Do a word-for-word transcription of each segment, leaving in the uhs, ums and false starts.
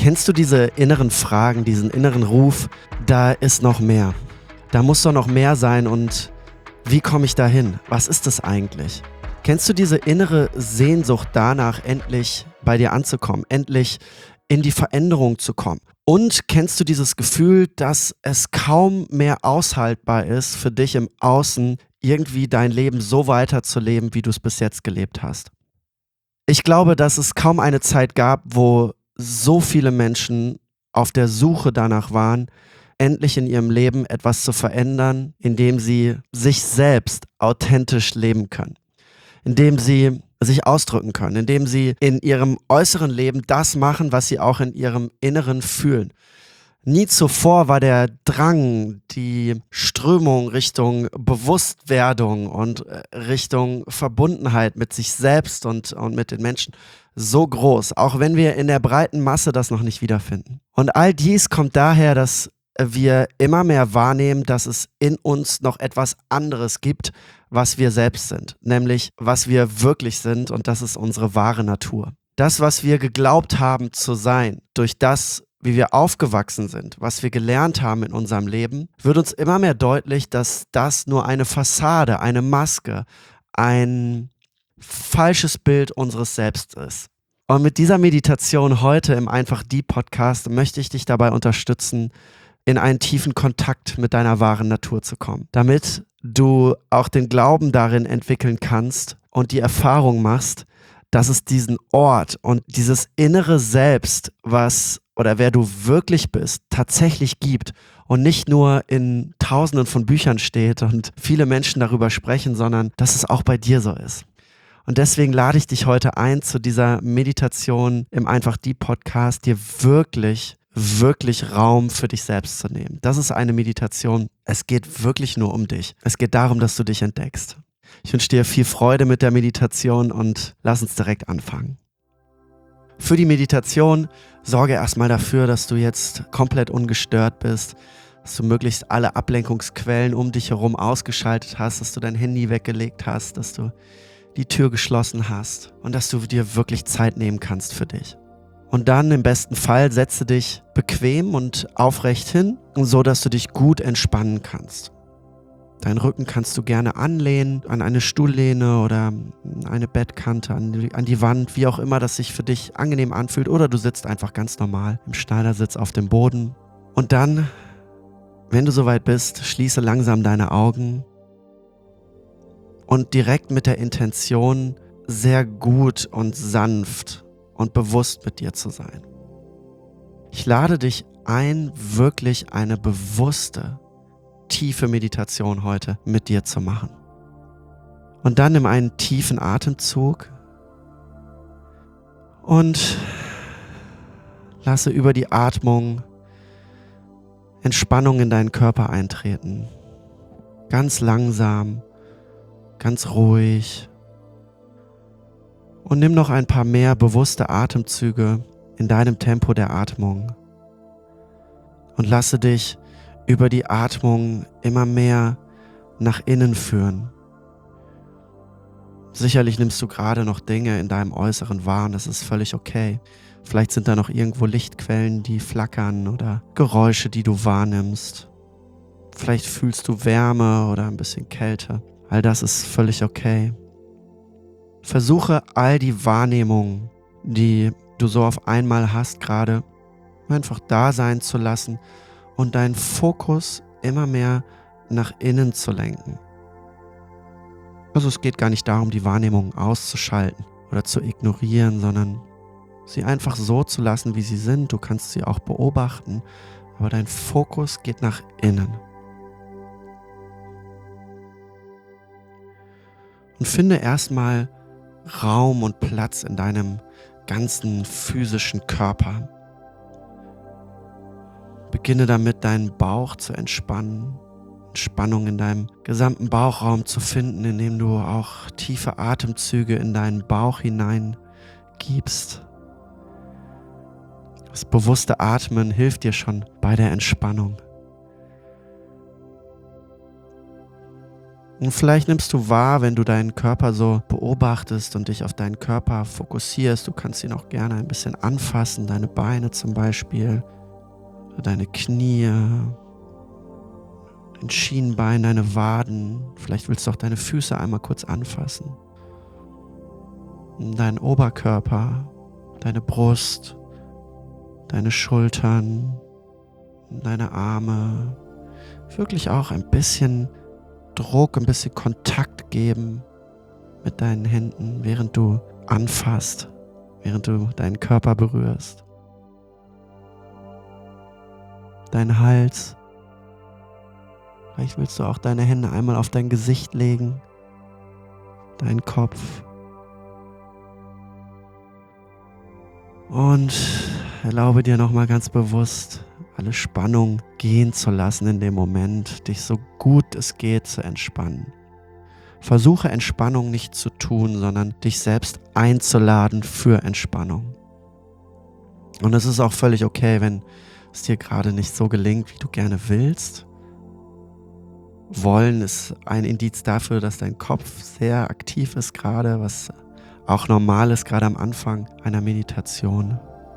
Kennst du diese inneren Fragen, diesen inneren Ruf, da ist noch mehr. Da muss doch noch mehr sein und wie komme ich da hin? Was ist das eigentlich? Kennst du diese innere Sehnsucht danach, endlich bei dir anzukommen, endlich in die Veränderung zu kommen? Und kennst du dieses Gefühl, dass es kaum mehr aushaltbar ist, für dich im Außen irgendwie dein Leben so weiterzuleben, wie du es bis jetzt gelebt hast? Ich glaube, dass es kaum eine Zeit gab, wo so viele Menschen auf der Suche danach waren, endlich in ihrem Leben etwas zu verändern, indem sie sich selbst authentisch leben können, indem sie sich ausdrücken können, indem sie in ihrem äußeren Leben das machen, was sie auch in ihrem Inneren fühlen. Nie zuvor war der Drang, die Strömung Richtung Bewusstwerdung und Richtung Verbundenheit mit sich selbst und, und mit den Menschen so groß, auch wenn wir in der breiten Masse das noch nicht wiederfinden. Und all dies kommt daher, dass wir immer mehr wahrnehmen, dass es in uns noch etwas anderes gibt, was wir selbst sind, nämlich was wir wirklich sind, und das ist unsere wahre Natur. Das, was wir geglaubt haben zu sein, durch das, wie wir aufgewachsen sind, was wir gelernt haben in unserem Leben, wird uns immer mehr deutlich, dass das nur eine Fassade, eine Maske, ein falsches Bild unseres Selbst ist. Und mit dieser Meditation heute im Einfach Die Podcast möchte ich dich dabei unterstützen, in einen tiefen Kontakt mit deiner wahren Natur zu kommen, damit du auch den Glauben darin entwickeln kannst und die Erfahrung machst, dass es diesen Ort und dieses innere Selbst, was oder wer du wirklich bist, tatsächlich gibt und nicht nur in Tausenden von Büchern steht und viele Menschen darüber sprechen, sondern dass es auch bei dir so ist. Und deswegen lade ich dich heute ein zu dieser Meditation im Einfach Die Podcast, dir wirklich, wirklich Raum für dich selbst zu nehmen. Das ist eine Meditation. Es geht wirklich nur um dich. Es geht darum, dass du dich entdeckst. Ich wünsche dir viel Freude mit der Meditation und lass uns direkt anfangen. Für die Meditation sorge erstmal dafür, dass du jetzt komplett ungestört bist, dass du möglichst alle Ablenkungsquellen um dich herum ausgeschaltet hast, dass du dein Handy weggelegt hast, dass du die Tür geschlossen hast und dass du dir wirklich Zeit nehmen kannst für dich. Und dann im besten Fall setze dich bequem und aufrecht hin, so dass du dich gut entspannen kannst. Deinen Rücken kannst du gerne anlehnen an eine Stuhllehne oder eine Bettkante, an die, an die Wand, wie auch immer das sich für dich angenehm anfühlt. Oder du sitzt einfach ganz normal im Schneidersitz auf dem Boden. Und dann, wenn du soweit bist, schließe langsam deine Augen und direkt mit der Intention, sehr gut und sanft und bewusst mit dir zu sein. Ich lade dich ein, wirklich eine bewusste, tiefe Meditation heute mit dir zu machen. Und dann nimm einen tiefen Atemzug und lasse über die Atmung Entspannung in deinen Körper eintreten. Ganz langsam, ganz ruhig. Und nimm noch ein paar mehr bewusste Atemzüge in deinem Tempo der Atmung. Und lasse dich über die Atmung immer mehr nach innen führen. Sicherlich nimmst du gerade noch Dinge in deinem Äußeren wahr und das ist völlig okay. Vielleicht sind da noch irgendwo Lichtquellen, die flackern oder Geräusche, die du wahrnimmst. Vielleicht fühlst du Wärme oder ein bisschen Kälte. All das ist völlig okay. Versuche all die Wahrnehmungen, die du so auf einmal hast gerade, einfach da sein zu lassen und deinen Fokus immer mehr nach innen zu lenken. Also es geht gar nicht darum, die Wahrnehmung auszuschalten oder zu ignorieren, sondern sie einfach so zu lassen, wie sie sind. Du kannst sie auch beobachten, aber dein Fokus geht nach innen. Und finde erstmal Raum und Platz in deinem ganzen physischen Körper. Beginne damit, deinen Bauch zu entspannen, Entspannung in deinem gesamten Bauchraum zu finden, indem du auch tiefe Atemzüge in deinen Bauch hinein gibst. Das bewusste Atmen hilft dir schon bei der Entspannung. Und vielleicht nimmst du wahr, wenn du deinen Körper so beobachtest und dich auf deinen Körper fokussierst. Du kannst ihn auch gerne ein bisschen anfassen, deine Beine zum Beispiel, deine Knie, dein Schienbein, deine Waden. Vielleicht willst du auch deine Füße einmal kurz anfassen. Deinen Oberkörper, deine Brust, deine Schultern, deine Arme. Wirklich auch ein bisschen Druck, ein bisschen Kontakt geben mit deinen Händen, während du anfasst, während du deinen Körper berührst. Dein Hals. Vielleicht willst du auch deine Hände einmal auf dein Gesicht legen, deinen Kopf. Und erlaube dir nochmal ganz bewusst, alle Spannung gehen zu lassen in dem Moment, dich so gut es geht zu entspannen. Versuche Entspannung nicht zu tun, sondern dich selbst einzuladen für Entspannung. Und es ist auch völlig okay, wenn es dir gerade nicht so gelingt, wie du gerne willst. Wollen ist ein Indiz dafür, dass dein Kopf sehr aktiv ist gerade, was auch normal ist, gerade am Anfang einer Meditation.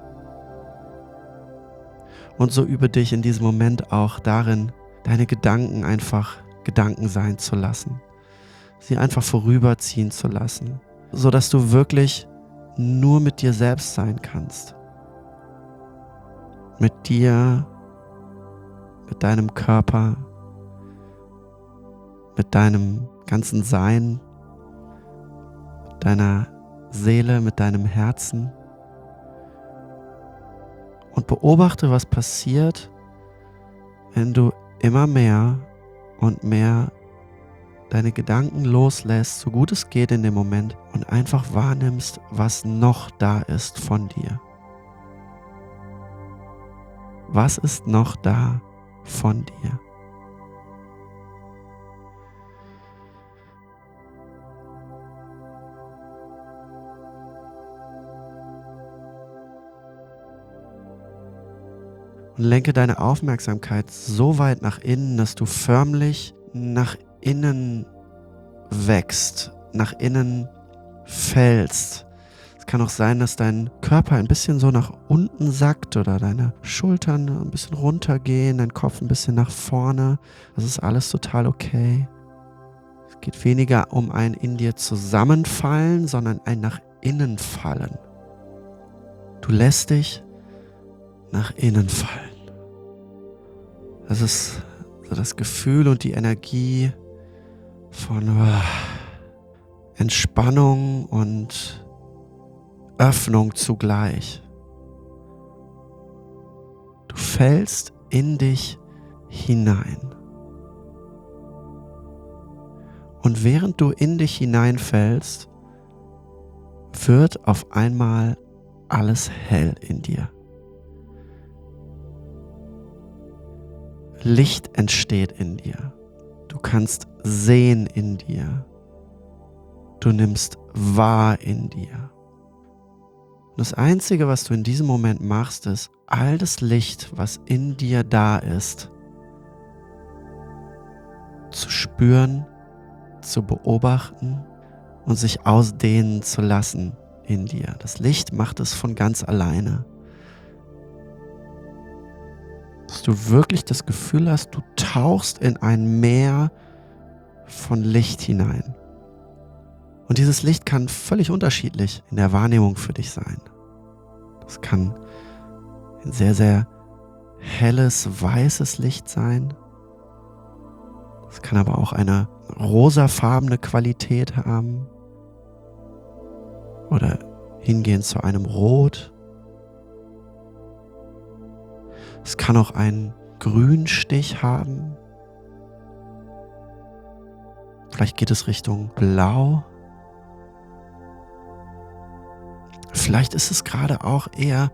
Und so übe dich in diesem Moment auch darin, deine Gedanken einfach Gedanken sein zu lassen. Sie einfach vorüberziehen zu lassen, sodass du wirklich nur mit dir selbst sein kannst. Mit dir, mit deinem Körper, mit deinem ganzen Sein, mit deiner Seele, mit deinem Herzen. Und beobachte, was passiert, wenn du immer mehr und mehr deine Gedanken loslässt, so gut es geht in dem Moment, und einfach wahrnimmst, was noch da ist von dir. Was ist noch da von dir? Und lenke deine Aufmerksamkeit so weit nach innen, dass du förmlich nach innen wächst, nach innen fällst. Es kann auch sein, dass dein Körper ein bisschen so nach unten sackt oder deine Schultern ein bisschen runtergehen, dein Kopf ein bisschen nach vorne. Das ist alles total okay. Es geht weniger um ein in dir zusammenfallen, sondern ein nach innen fallen. Du lässt dich nach innen fallen. Das ist so das Gefühl und die Energie von uh, Entspannung und Öffnung zugleich. Du fällst in dich hinein. Und während du in dich hineinfällst, wird auf einmal alles hell in dir. Licht entsteht in dir. Du kannst sehen in dir. Du nimmst wahr in dir. Und das Einzige, was du in diesem Moment machst, ist, all das Licht, was in dir da ist, zu spüren, zu beobachten und sich ausdehnen zu lassen in dir. Das Licht macht es von ganz alleine. Dass du wirklich das Gefühl hast, du tauchst in ein Meer von Licht hinein. Und dieses Licht kann völlig unterschiedlich in der Wahrnehmung für dich sein. Das kann ein sehr, sehr helles, weißes Licht sein. Es kann aber auch eine rosafarbene Qualität haben. Oder hingehen zu einem Rot. Es kann auch einen Grünstich haben. Vielleicht geht es Richtung Blau. Vielleicht ist es gerade auch eher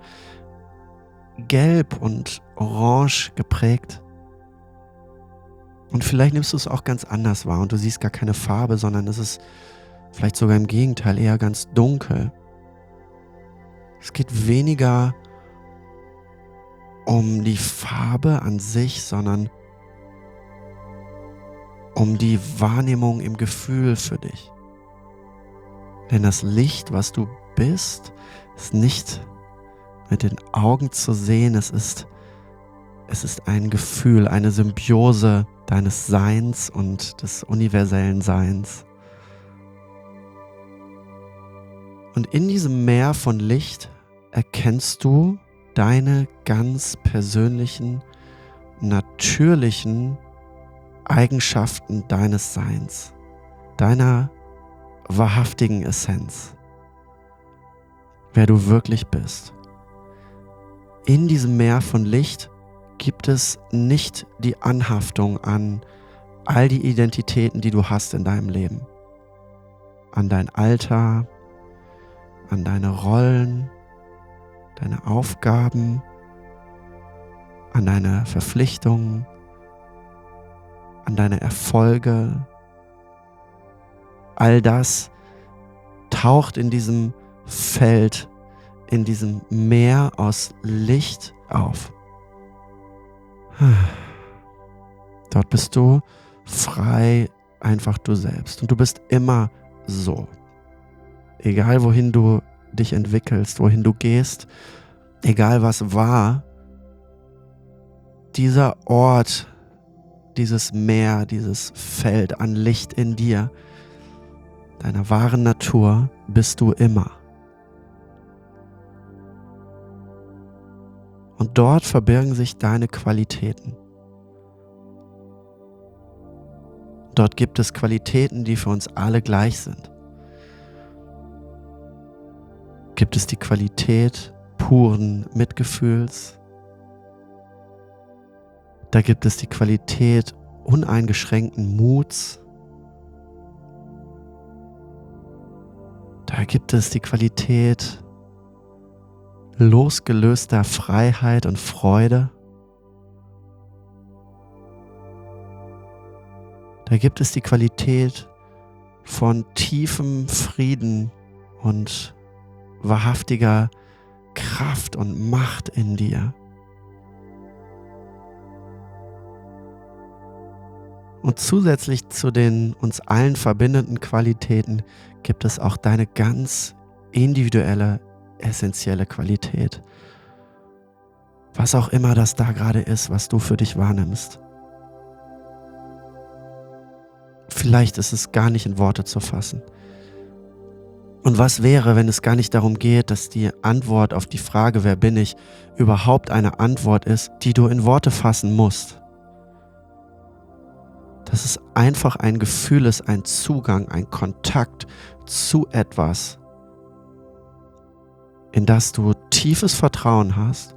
gelb und orange geprägt. Und vielleicht nimmst du es auch ganz anders wahr und du siehst gar keine Farbe, sondern es ist vielleicht sogar im Gegenteil eher ganz dunkel. Es geht weniger um die Farbe an sich, sondern um die Wahrnehmung im Gefühl für dich. Denn das Licht, was du bist, ist nicht mit den Augen zu sehen, es ist, es ist ein Gefühl, eine Symbiose deines Seins und des universellen Seins. Und in diesem Meer von Licht erkennst du deine ganz persönlichen, natürlichen Eigenschaften deines Seins, deiner wahrhaftigen Essenz, wer du wirklich bist. In diesem Meer von Licht gibt es nicht die Anhaftung an all die Identitäten, die du hast in deinem Leben, an dein Alter, an deine Rollen, deine Aufgaben, an deine Verpflichtungen, an deine Erfolge. All das taucht in diesem Feld, in diesem Meer aus Licht auf. Dort bist du frei, einfach du selbst. Und du bist immer so. Egal wohin du dich entwickelst, wohin du gehst, egal was war, dieser Ort, dieses Meer, dieses Feld an Licht in dir, deiner wahren Natur, bist du immer. Und dort verbirgen sich deine Qualitäten. Dort gibt es Qualitäten, die für uns alle gleich sind. Gibt es die Qualität puren Mitgefühls? Da gibt es die Qualität uneingeschränkten Muts. Da gibt es die Qualität losgelöster Freiheit und Freude. Da gibt es die Qualität von tiefem Frieden und wahrhaftiger Kraft und Macht in dir. Und zusätzlich zu den uns allen verbindenden Qualitäten gibt es auch deine ganz individuelle, essentielle Qualität. Was auch immer das da gerade ist, was du für dich wahrnimmst. Vielleicht ist es gar nicht in Worte zu fassen. Und was wäre, wenn es gar nicht darum geht, dass die Antwort auf die Frage, wer bin ich, überhaupt eine Antwort ist, die du in Worte fassen musst? Dass es einfach ein Gefühl ist, ein Zugang, ein Kontakt zu etwas, in das du tiefes Vertrauen hast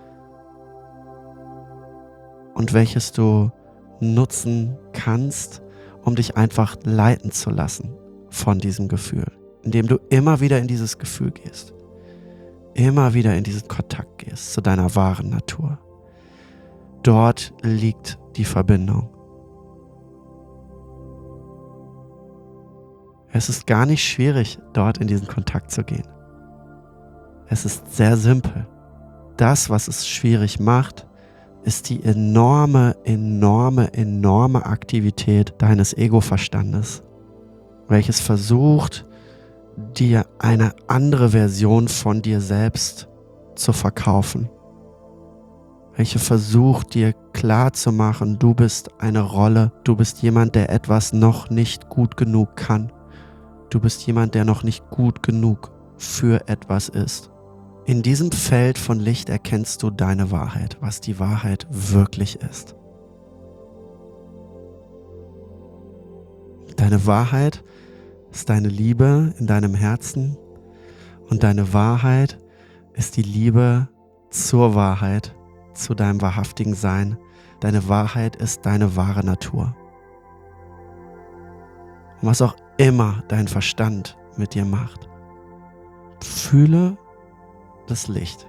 und welches du nutzen kannst, um dich einfach leiten zu lassen von diesem Gefühl, indem du immer wieder in dieses Gefühl gehst, immer wieder in diesen Kontakt gehst zu deiner wahren Natur. Dort liegt die Verbindung. Es ist gar nicht schwierig, dort in diesen Kontakt zu gehen. Es ist sehr simpel. Das, was es schwierig macht, ist die enorme, enorme, enorme Aktivität deines Ego-Verstandes, welches versucht, dir eine andere Version von dir selbst zu verkaufen, welche versucht, dir klarzumachen, du bist eine Rolle, du bist jemand, der etwas noch nicht gut genug kann, du bist jemand, der noch nicht gut genug für etwas ist. In diesem Feld von Licht erkennst du deine Wahrheit, was die Wahrheit wirklich ist. Deine Wahrheit ist deine Liebe in deinem Herzen und deine Wahrheit ist die Liebe zur Wahrheit, zu deinem wahrhaftigen Sein. Deine Wahrheit ist deine wahre Natur. Und was auch immer dein Verstand mit dir macht, fühle das Licht.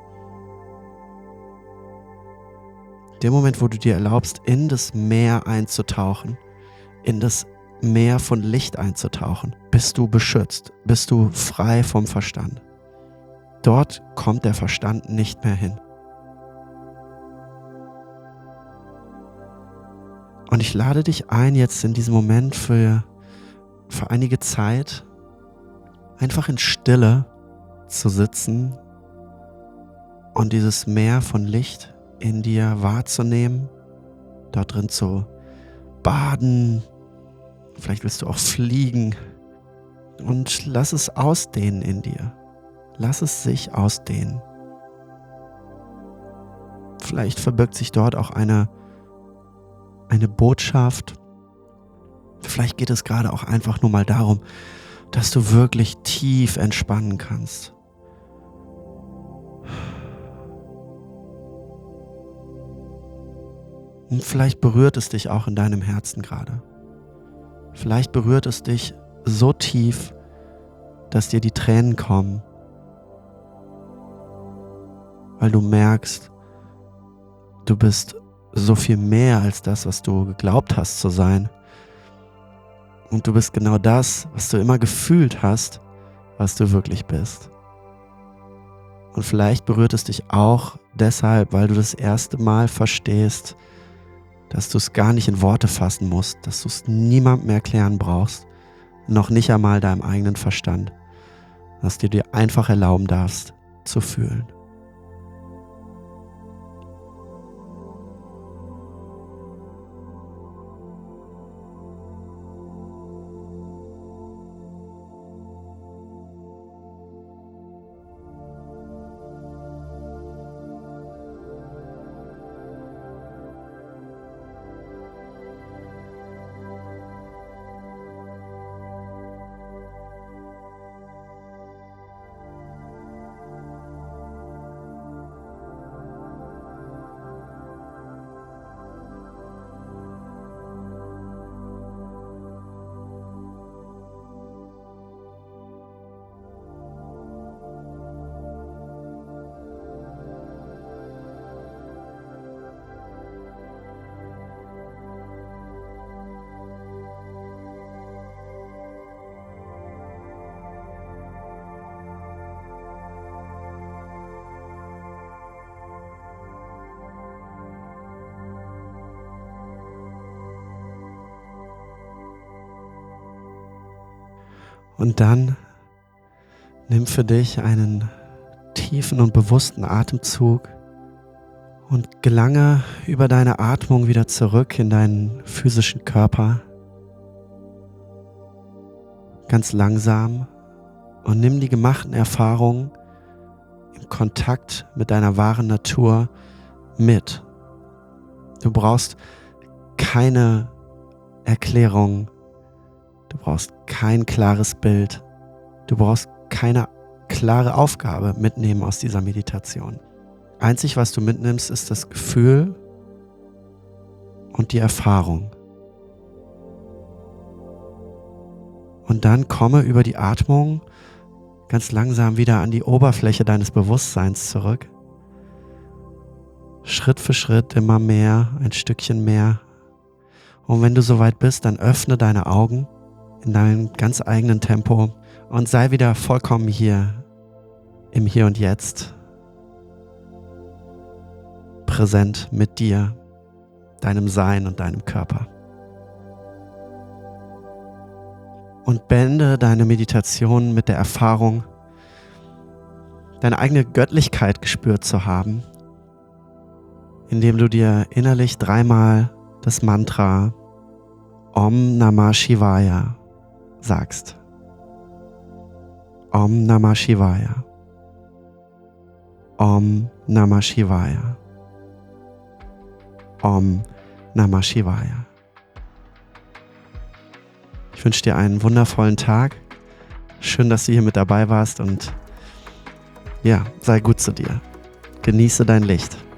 Der Moment, wo du dir erlaubst, in das Meer einzutauchen, in das Meer von Licht einzutauchen, bist du beschützt, bist du frei vom Verstand. Dort kommt der Verstand nicht mehr hin. Und ich lade dich ein, jetzt in diesem Moment für, für einige Zeit einfach in Stille zu sitzen und dieses Meer von Licht in dir wahrzunehmen, dort drin zu baden. Vielleicht willst du auch fliegen und lass es ausdehnen in dir. Lass es sich ausdehnen. Vielleicht verbirgt sich dort auch eine, eine Botschaft. Vielleicht geht es gerade auch einfach nur mal darum, dass du wirklich tief entspannen kannst. Und vielleicht berührt es dich auch in deinem Herzen gerade. Vielleicht berührt es dich so tief, dass dir die Tränen kommen, weil du merkst, du bist so viel mehr als das, was du geglaubt hast zu sein. Und du bist genau das, was du immer gefühlt hast, was du wirklich bist. Und vielleicht berührt es dich auch deshalb, weil du das erste Mal verstehst, dass du es gar nicht in Worte fassen musst, dass du es niemandem erklären brauchst, noch nicht einmal deinem eigenen Verstand, dass du dir einfach erlauben darfst, zu fühlen. Und dann nimm für dich einen tiefen und bewussten Atemzug und gelange über deine Atmung wieder zurück in deinen physischen Körper. Ganz langsam und nimm die gemachten Erfahrungen im Kontakt mit deiner wahren Natur mit. Du brauchst keine Erklärung. Du brauchst kein klares Bild. Du brauchst keine klare Aufgabe mitnehmen aus dieser Meditation. Einzig, was du mitnimmst, ist das Gefühl und die Erfahrung. Und dann komme über die Atmung ganz langsam wieder an die Oberfläche deines Bewusstseins zurück. Schritt für Schritt immer mehr, ein Stückchen mehr. Und wenn du soweit bist, dann öffne deine Augen in deinem ganz eigenen Tempo und sei wieder vollkommen hier, im Hier und Jetzt, präsent mit dir, deinem Sein und deinem Körper. Und beende deine Meditation mit der Erfahrung, deine eigene Göttlichkeit gespürt zu haben, indem du dir innerlich dreimal das Mantra Om Namah Shivaya sagst. Om Namah Shivaya. Om Namah Shivaya. Om Namah Shivaya. Ich wünsche dir einen wundervollen Tag. Schön, dass du hier mit dabei warst und ja, sei gut zu dir. Genieße dein Licht.